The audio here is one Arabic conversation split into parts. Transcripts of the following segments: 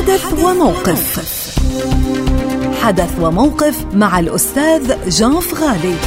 حدث وموقف. حدث وموقف مع الأستاذ جان فغالي.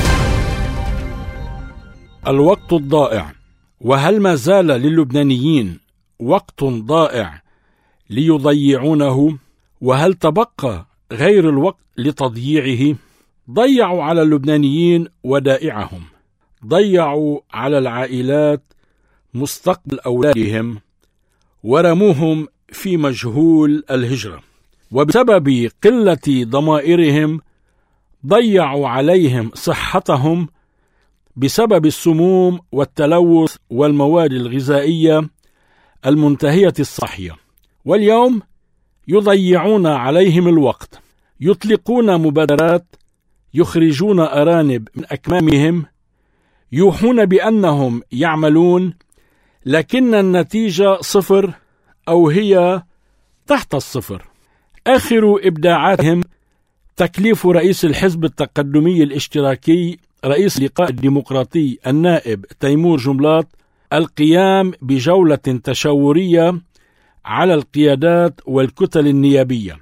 الوقت الضائع، وهل ما زال للبنانيين وقت ضائع ليضيعونه؟ وهل تبقى غير الوقت لتضييعه؟ ضيعوا على اللبنانيين ودائعهم، ضيعوا على العائلات مستقبل أولادهم، ورموهم في مجهول الهجرة، وبسبب قلة ضمائرهم ضيعوا عليهم صحتهم بسبب السموم والتلوث والمواد الغذائية المنتهية الصلاحية. واليوم يضيعون عليهم الوقت، يطلقون مبادرات، يخرجون أرانب من أكمامهم، يوحون بأنهم يعملون، لكن النتيجة صفر أو هي تحت الصفر. آخر إبداعاتهم تكليف رئيس الحزب التقدمي الاشتراكي رئيس اللقاء الديمقراطي النائب تيمور جنبلاط القيام بجولة تشاورية على القيادات والكتل النيابية.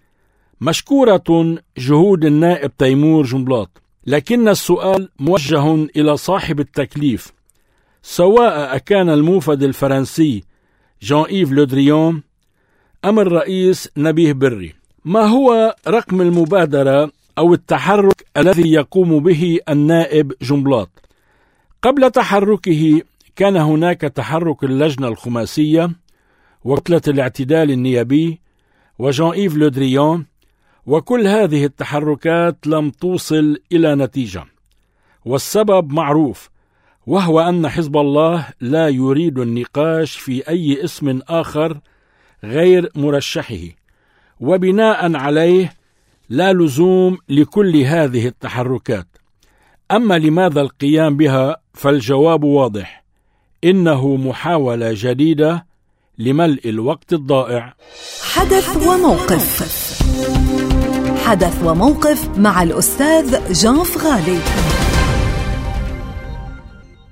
مشكورة جهود النائب تيمور جنبلاط، لكن السؤال موجه إلى صاحب التكليف، سواء كان الموفد الفرنسي جان إيف لودريون أم الرئيس نبيه بري. ما هو رقم المبادرة أو التحرك الذي يقوم به النائب جنبلاط؟ قبل تحركه كان هناك تحرك اللجنة الخماسية وكتلة الاعتدال النيابي وجان إيف لودريون، وكل هذه التحركات لم توصل إلى نتيجة، والسبب معروف، وهو أن حزب الله لا يريد النقاش في أي اسم آخر غير مرشحه، وبناء عليه لا لزوم لكل هذه التحركات. أما لماذا القيام بها فالجواب واضح، إنه محاولة جديدة لملء الوقت الضائع. حدث وموقف. حدث وموقف مع الأستاذ جان فغالي.